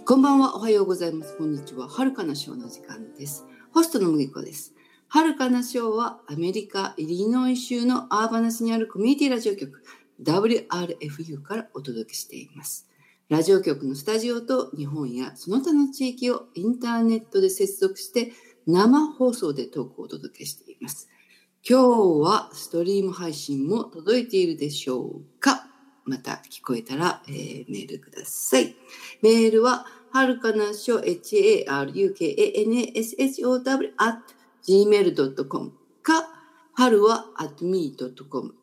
こんばんは、おはようございます。こんにちは。はるかなショーの時間です。ホストの麦子です。はるかなショーはアメリカ・イリノイ州のアーバナスにあるコミュニティラジオ局 WRFU からお届けしています。ラジオ局のスタジオと日本やその他の地域をインターネットで接続して生放送でトークをお届けしています。今日はストリーム配信も届いているでしょうか？また聞こえたら、メールください。メールははるかなしょ harukanasshow@gmail.com か、はるは @me.com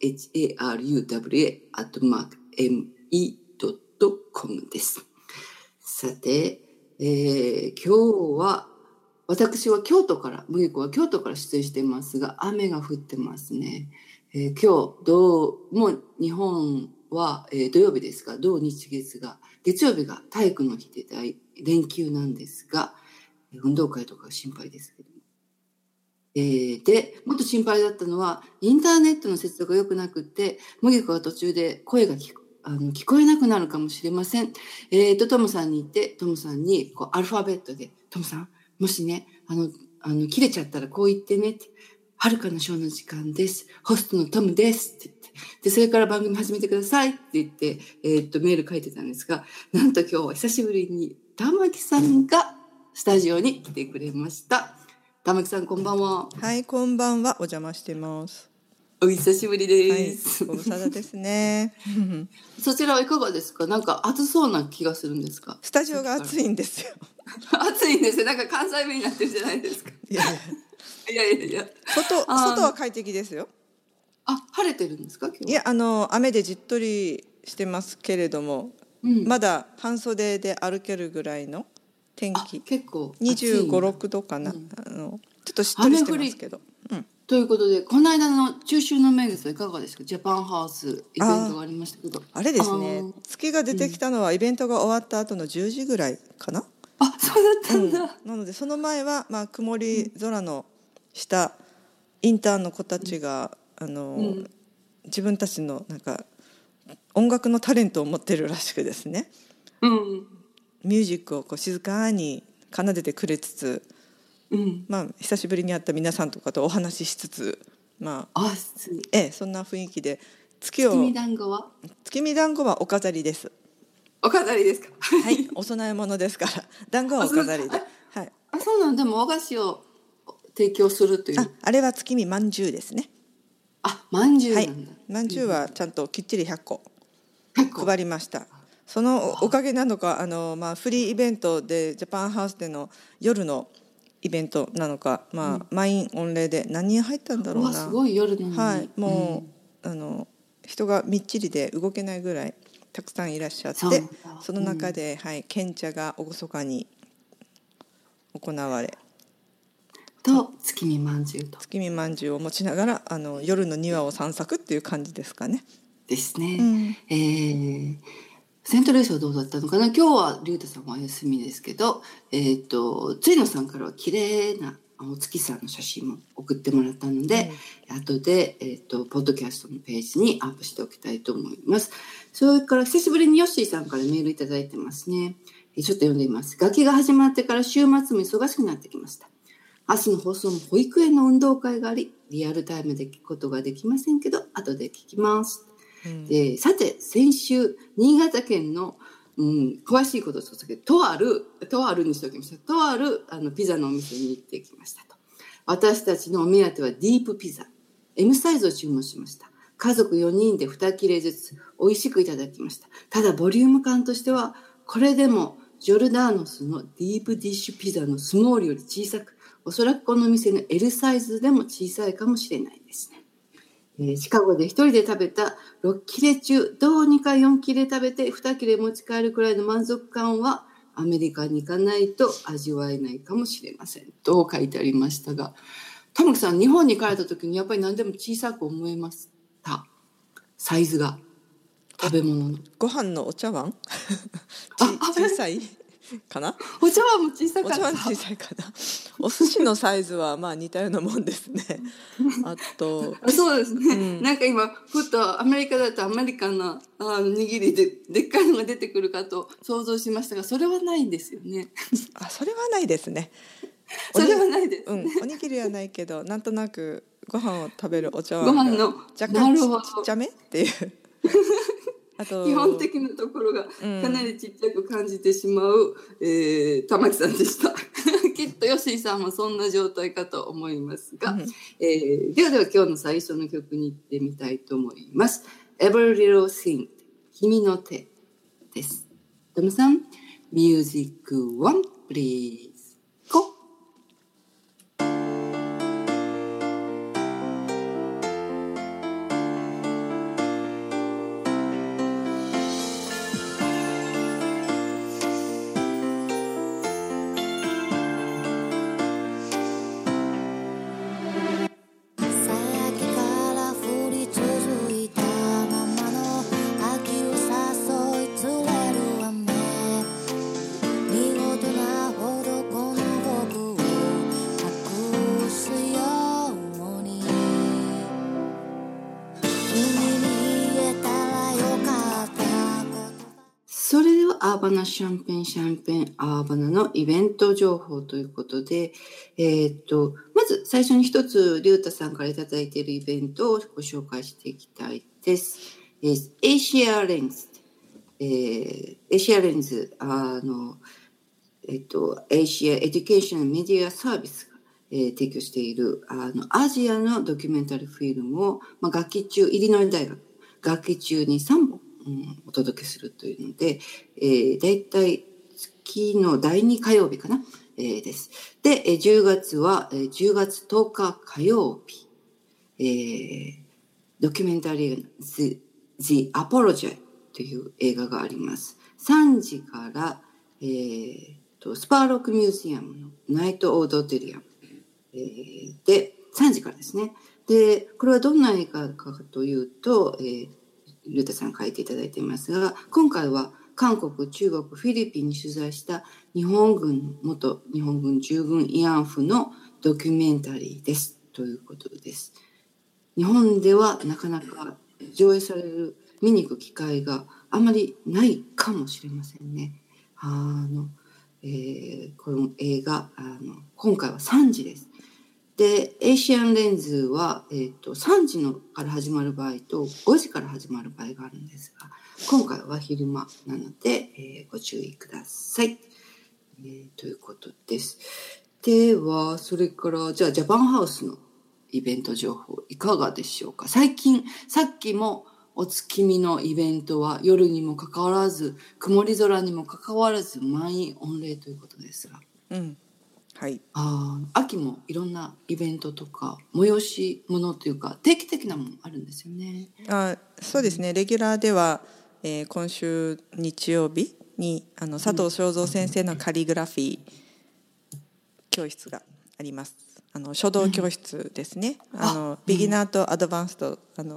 haruwa@me.com です。さて、今日は私は京都から、麦子は京都から出演していますが、雨が降ってますね。今日、もう日本は、土曜日ですが、土日月が、月曜日が体育の日で連休なんですが、運動会とか心配ですけども。で、もっと心配だったのは、インターネットの接続が良くなくって、麦子が途中で声が聞こえなくなるかもしれません。トムさんに言って、トムさんにこうアルファベットで、トムさん、もしね、切れちゃったらこう言ってねって、はるかなショーの時間です。ホストのトムですって言って、で、それから番組始めてくださいって言って、メール書いてたんですが、なんと今日は久しぶりに玉木さんがスタジオに来てくれました。玉木さん、こんばんは。 はい、こんばんは。お邪魔してます。 お久しぶりです。 はい、ご無沙汰ですね。 そちらはいかがですか？なんか暑そうな気がするんですか？ スタジオが暑いんですよ。 暑いんですよ。なんか関西弁になってるじゃないですか。 いやいや。外は快適ですよ。 晴れてるんですか今日？ いや、雨でじっとりしてますけれども、まだ半袖で歩けるぐらいの天気。 結構 25、6度かな。ちょっとしっとりしてますけど。 ということで、この間の中秋の名月はいかがですか？ジャパンハウスイベントがありましたけど。 あれですね、月が出てきたのはイベントが終わった後の10時ぐらいかな。 そうだったんだ。 なのでその前は、曇り空の下、インターンの子たちが自分たちのなんか音楽のタレントを持ってるらしくですね、ミュージックをこう静かに奏でてくれつつ、久しぶりに会った皆さんとかとお話ししつつ、そんな雰囲気で月見団子はお飾りです。 お飾りですか？ はい、お供え物ですから団子はお飾りで。はい。 そうなんでも和菓子を提供するという。 あれは月見まんじゅうですね。 まんじゅうなんだ。 まんじゅうはちゃんときっちり100個配りました。そのおかげなのかフリーイベントでジャパンハウスでの夜のイベントなのか、満員御礼で何人入ったんだろうな。 すごい夜なのに。 はい、もう、人がみっちりで動けないぐらいたくさんいらっしゃって、その中で、献茶が厳かに行われと月見まんじゅうを持ちながら夜の庭を散策っていう感じですかね。 ですね。セントルイスはどうだったのかな。今日はリュウタさんはお休みですけど、ついのさんからは綺麗なお月さんの写真も送ってもらったので、後で、ポッドキャストのページにアップしておきたいと思います。それから久しぶりにヨッシーさんからメールいただいてますね。ちょっと読んでみます。学期が始まってから週末も忙しくなってきました。明日の放送も保育園の運動会があり、リアルタイムで聞くことができませんけど、後で聞きます。でさて、先週、新潟県の、詳しいことをちょっとけど、とあるにしておきました。とあるピザのお店に行ってきましたと。私たちのお目当てはディープピザ。M サイズを注文しました。家族4人で2切れずつ美味しくいただきました。ただ、ボリューム感としては、これでもジョルダーノスのディープディッシュピザのスモールより小さく、おそらくこの店の L サイズでも小さいかもしれないですね。シカゴで一人で食べた6切れ中、どうにか4切れ食べて2切れ持ち帰るくらいの満足感はアメリカに行かないと味わえないかもしれませんと書いてありましたが、玉木さん、日本に帰った時にやっぱり何でも小さく思いました？サイズが、食べ物の。 ご飯のお茶碗小さいかな。 お茶碗も小さお茶かった。 碗小さいかな。お寿司のサイズはまあ似たようなもんですね。あとそうですね。なんか今、ふとアメリカだとアメリカンな握りででっかいのが出てくるかと想像しましたが、それはないんですよね。 それはないですね。 それはないです。 おにぎりはないけど、なんとなくご飯を食べるお茶ご碗が飯の、 若干ちなるほど。 っちゃめっていう。あ基本と、 的なところがかなりちっちゃく感じてしまう、玉木さんでした。きっと吉井さんもそんな状態かと思いますが、では今日の最初の曲に行ってみたいと思います。Every Little Thing 君の手です。トムさん、Music 1 please go。それではアーバナシャンペンアーバナのイベント情報ということで、まず最初に一つリュウタさんからいただいているイベントをご紹介していきたいです。エイシアレンズ、エイシアレンズエイシアエデュケーションメディアサービスが、提供しているアジアのドキュメンタリーフィルムを、学期中イリノイ大学学期中に3本お届けするというので、だいたい月の第2火曜日かな、です。で、10月は、10月10日火曜日、ドキュメンタリー The Apology という映画があります。3時から、スパーロックミュージアムのナイトオードトリアム、で、3時からですね。で、これはどんな映画かというと、ルータさん書いていただいていますが、今回は韓国、中国、フィリピンに取材した元日本軍従軍慰安婦のドキュメンタリーですということです。日本ではなかなか上映される、見に行く機会があまりないかもしれませんね。この映画、今回は3時です。で、エイシアンレンズは、3時から始まる場合と5時から始まる場合があるんですが、今回は昼間なので、ご注意ください、ということです。では、それから、じゃあ、ジャパンハウスのイベント情報いかがでしょうか。最近、さっきもお月見のイベントは夜にもかかわらず、曇り空にもかかわらず満員御礼ということですが。 はい、 秋もいろんなイベントとか催し物というか定期的なものあるんですよね。 そうですね。レギュラーでは、今週日曜日に佐藤正三先生のカリグラフィー教室があります。書道教室ですね。ビギナーとアドバンスト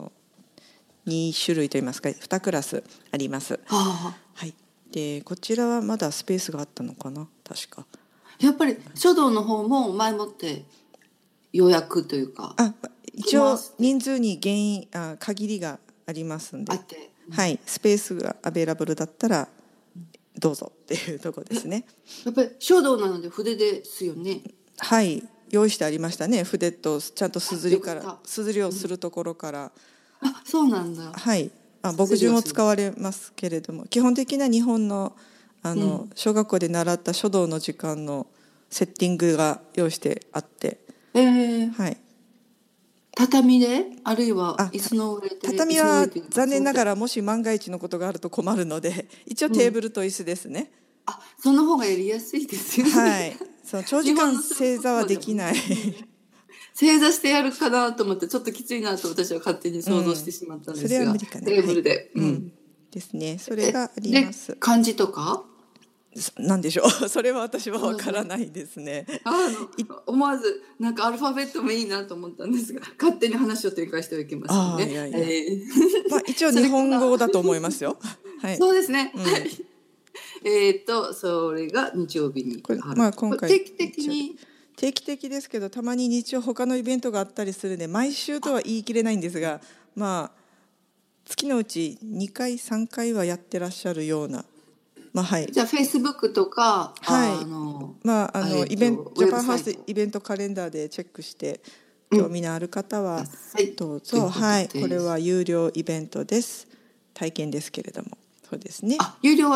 2種類といいますか2クラスあります。はい。でこちらはまだスペースがあったのかな、確か。 やっぱり書道の方も前もって予約というか、 一応人数に限りがありますんで、はい、スペースがアベラブルだったらどうぞっていうところですね。 やっぱり書道なので筆ですよね。 はい、用意してありましたね。筆とちゃんと硯をするところから、 そうなんだ。 はい、墨汁も使われますけれども、基本的な日本の小学校で習った書道の時間のセッティングが用意してあって、はい、 畳であるいは椅子の上で。 畳は残念ながらもし万が一のことがあると困るので、一応テーブルと椅子ですね。 その方がやりやすいですよね。 はい、長時間正座はできない。 正座してやるかなと思ってちょっときついなと私は勝手に想像してしまったんですが、 それは無理かな。 テーブルで、 ですね。それがあります。 漢字とかなんでしょう。それは私は分からないですね。 思わずなんかアルファベットもいいなと思ったんですが、勝手に話を展開しておきますね。 一応日本語だと思いますよ。はい、 そうですね。 それが日曜日にこれある。 まあ今回定期的に。 定期的ですけど、たまに日曜他のイベントがあったりするんで、毎週とは言い切れないんですが、まあ月のうち2回3回はやってらっしゃるような、まあはい、 じゃあ、Facebook とか、 はい、まあイベントジャパンハウスイベントカレンダーでチェックして興味のある方はどうぞ。はい、これは有料イベントです。体験ですけれども、そうですね。 有料は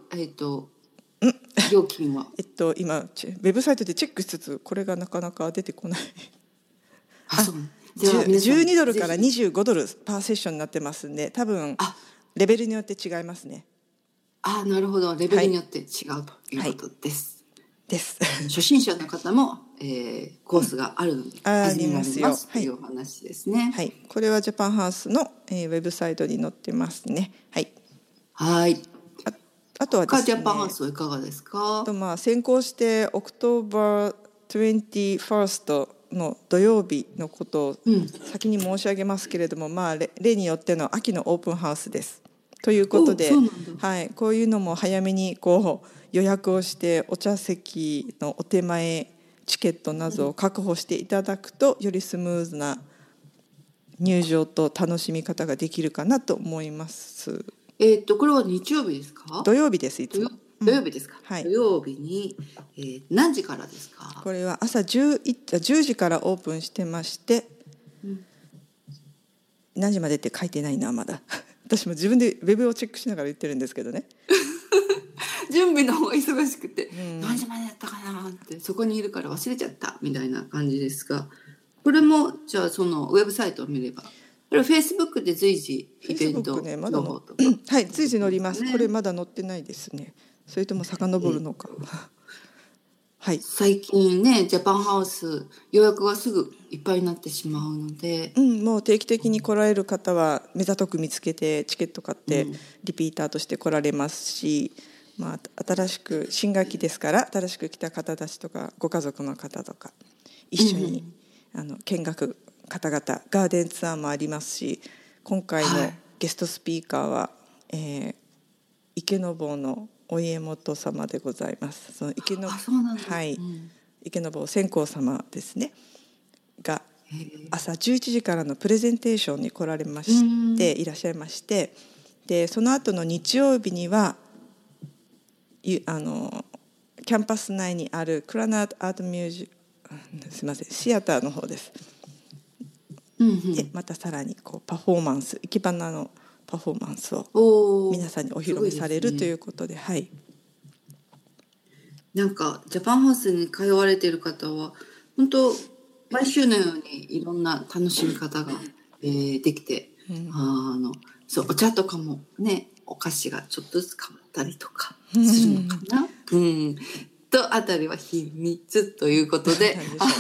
料金は今ウェブサイトでチェックしつつ、これがなかなか出てこない。 そうじゃあ 12ドルから25ドルパーセッションになってますんで、多分レベルによって違いますね。 なるほど、レベルによって違うということです。初心者の方も、コースがあるので始められますというお話ですね。 はい、これはジャパンハウスの、ウェブサイトに載ってますね。はい。 はい。 あとはですね、 ジャパンハウスはいかがですか？ 先行してオクトーバー21の土曜日のことを先に申し上げますけれども、例によっての秋のオープンハウスです。ということで、はい、こういうのも早めに予約をしてお茶席のお手前チケットなどを確保していただくと、よりスムーズな入場と楽しみ方ができるかなと思います。 これは日曜日ですか？ 土曜日です。いつも土曜日ですか？ はい、 土曜日に、何時からですか？ これは朝10時からオープンしてまして、何時までって書いてないな、まだ。私も自分でウェブをチェックしながら言ってるんですけどね。 準備の方が忙しくて、何時までやったかなってそこにいるから忘れちゃったみたいな感じですが、これもじゃあそのウェブサイトを見れば、これは Facebook で随時イベント情報とか、 はい、随時載ります。これまだ載ってないですね。それとも遡るのか。はい、 最近ね、ジャパンハウス予約がすぐいっぱいになってしまうので、 もう定期的に来られる方は目ざとく見つけてチケット買ってリピーターとして来られますし、新しく新学期ですから新しく来た方たちとかご家族の方とか一緒に、見学方々ガーデンツアーもありますし、今回のゲストスピーカーは、池坊のお家元様でございます。その池坊千光様ですねが朝11時からのプレゼンテーションに来られましていらっしゃいまして、でその後の日曜日にはキャンパス内にあるクラナートアートミュージすみませんシアターの方です。でまたさらにパフォーマンス、生け花のパフォーマンスを皆さんにお披露目されるということで、はい。 なんかジャパンハウスに通われている方は本当毎週のようにいろんな楽しみ方が、できて、そうお茶とかもね、お菓子がちょっとずつ変わったりとかするのかな、とあたりは秘密ということで、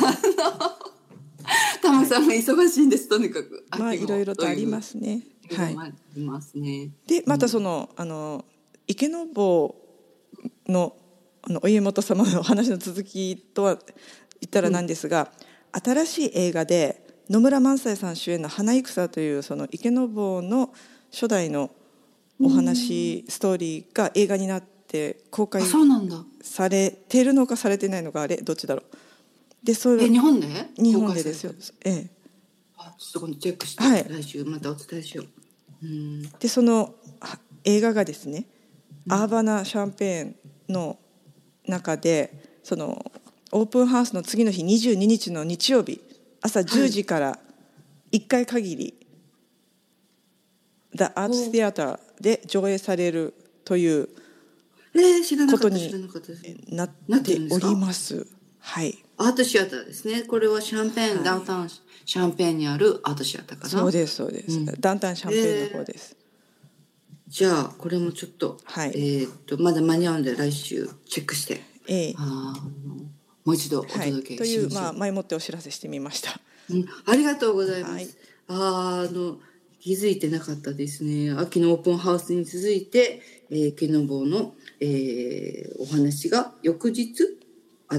タマさんも忙しいんです。とにかくいろいろとありますね。 はい、ありますね。 でまたその、池坊のお家元様の話の続きとは言ったらなんですが、新しい映画で野村萬斎さん主演の花戦というその池坊の初代のお話、ストーリーが映画になって公開されているのかされてないのか、あれどっちだろう。でそれ日本でですよ。 ちょっと今度チェックして、来週またお伝えしよう。 でその映画がですね、アーバナ・シャンペーンの中でそのオープンハウスの次の日22日の日曜日朝10時から1回限り、The Arts Theater で上映されるということになっております。はい。 アートシアターですね。これはシャンペーン、ダウンタウンシャンペーンにあるアートシアターかな。 そうですそうです。ダウンタウンシャンペーンの方です。 じゃあこれもちょっと、まだ間に合うんで来週チェックして、もう一度お届けしましょう。 という前もってお知らせしてみました。 ありがとうございます。気づいてなかったですね。秋のオープンハウスに続いて、池坊の、お話が翌日あって、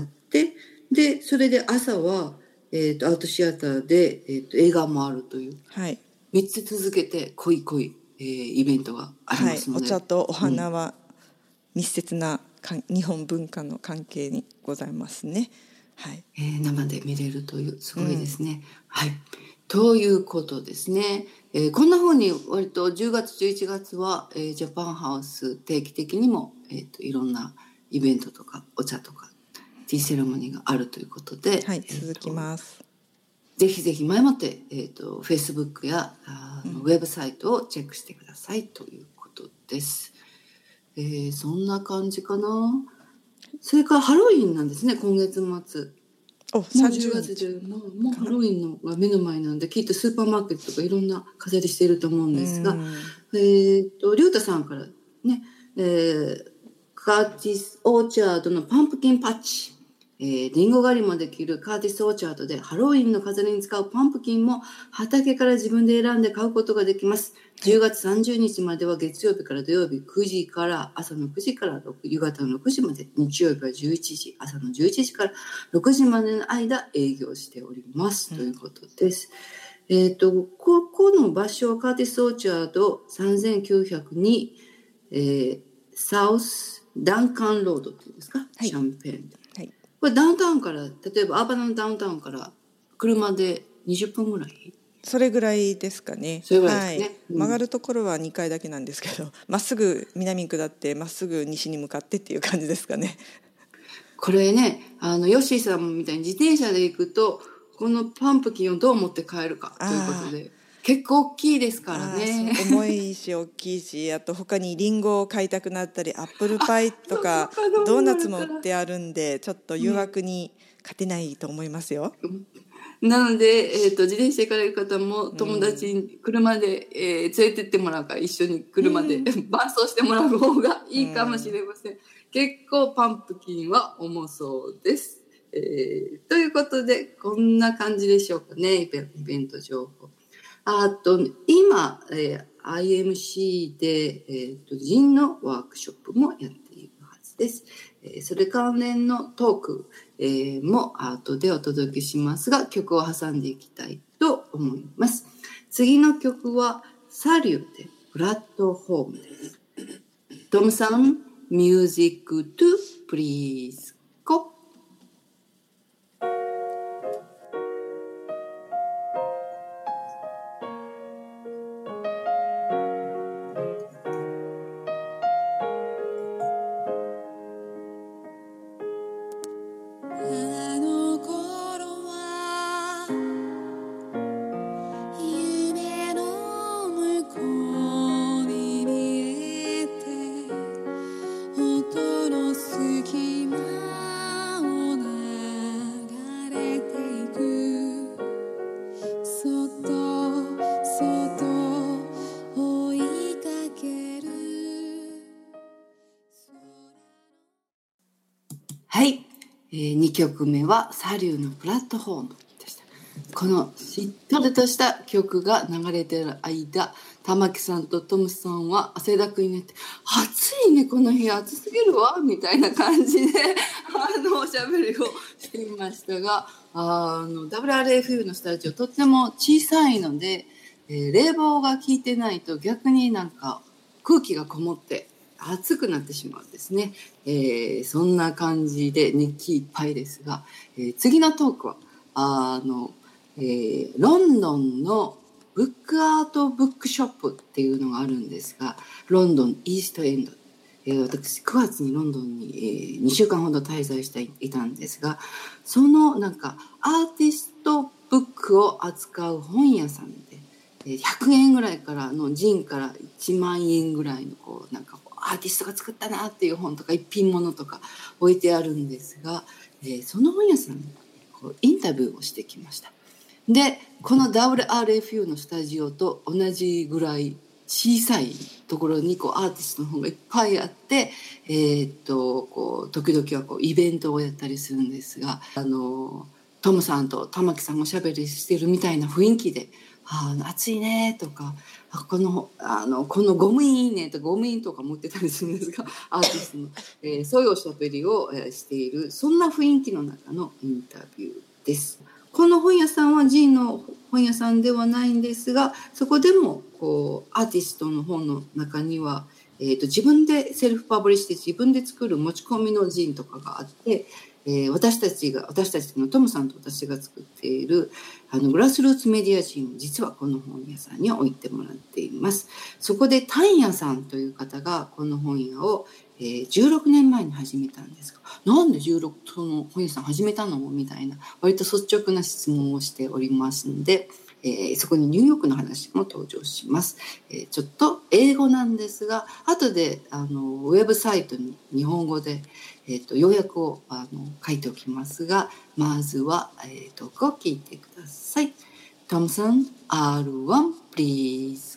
でそれで朝は、アートシアターで、映画もあるという、3つ続けて濃い、イベントがありますので、 お茶とお花は密接な日本文化の関係にございますね。はい。 生で見れるというすごいですね。はい。ということですね。こんな風に割と10月11月は、ジャパンハウス定期的にも、いろんなイベントとかお茶とかティーセレモニーがあるということで、 はい、続きます。 ぜひぜひ前もって、Facebook やウェブサイトをチェックしてくださいということです。そんな感じかな。それからハロウィンなんですね、今月末。もう10月でもうハロウィンのが目の前なんで、きっとスーパーマーケットとかいろんな飾りしていると思うんですが、りゅうたさんからね、カーティス・オーチャードのパンプキンパッチ、リンゴ狩りもできるカーティス・オーチャードでハロウィンの飾りに使うパンプキンも畑から自分で選んで買うことができます。10月30日までは月曜日から土曜日9時から朝の9時から夕方の6時まで、日曜日は11時、朝の11時から6時までの間営業しております、ということです。ここの場所はカーティス・オーチャード3902、サウスダンカンロードっていうんですか、シャンペーンで。これダウンタウンから、例えばアーバナのダウンタウンから車で20分ぐらい？ それぐらいですかね。 それぐらいですね。 曲がるところは2回だけなんですけど、まっすぐ南に下ってまっすぐ西に向かってっていう感じですかね。 これね、ヨッシーさんみたいに自転車で行くとこのパンプキンをどう持って帰るかということで、結構大きいですからね。 重いし大きいし、あと他にリンゴを買いたくなったり、アップルパイとかドーナツも売ってあるんで、ちょっと誘惑に勝てないと思いますよ。 なので、自転車行かれる方も友達に車で、連れてってもらうから一緒に車で伴走してもらう方がいいかもしれません。結構パンプキンは重そうです。ということでこんな感じでしょうかね、イベント情報。あと今、IMC で、ジンのワークショップもやっているはずです。それ関連のトーク、も後でお届けしますが、曲を挟んでいきたいと思います。次の曲はサリューでプラットフォームです。トムさん、ミュージックトゥプリーズゴ。はい、2曲目はサリューのプラットフォームでした。このしっとりとした曲が流れている間、玉木さんとトムさんは汗だくになって、暑いねこの日、暑すぎるわみたいな感じでおしゃべりをしていましたが、WRFU のスタジオとっても小さいので、冷房が効いてないと逆になんか空気がこもって暑くなってしまうんですね。そんな感じで熱気いっぱいですが、次のトークはロンドンのブックアートブックショップっていうのがあるんですが、ロンドンイーストエンド、私9月にロンドンに、2週間ほど滞在していたんですが、そのなんかアーティストブックを扱う本屋さんで、100円ぐらいからのジンから1万円ぐらいのこうなんかアーティストが作ったなっていう本とか一品物とか置いてあるんですが、その本屋さんにこうインタビューをしてきました。でこの WRFU のスタジオと同じぐらい小さいところにこうアーティストの本がいっぱいあって、こう時々はこうイベントをやったりするんですが、トムさんと玉木さんがおしゃべりしてるみたいな雰囲気で「暑いね」とか「このゴムいいね」とかゴムインとか持ってたりするんですが、アーティストの、そういうおしゃべりをしている、そんな雰囲気の中のインタビューです。この本屋さんはジンの本屋さんではないんですが、そこでもこうアーティストの本の中には、 自分でセルフパブリッシュして自分で作る持ち込みのジンとかがあって、私たちのトムさんと私が作っているグラスルーツメディアジンを実はこの本屋さんに置いてもらっています。そこでタンヤさんという方がこの本屋を16年前に始めたんですが、なんでその本屋さん始めたのみたいな割と率直な質問をしておりますので、そこにニューヨークの話も登場します。ちょっと英語なんですが、後でウェブサイトに日本語で、要約を書いておきますが、まずは、トークを聞いてください。トムさん、R1 please。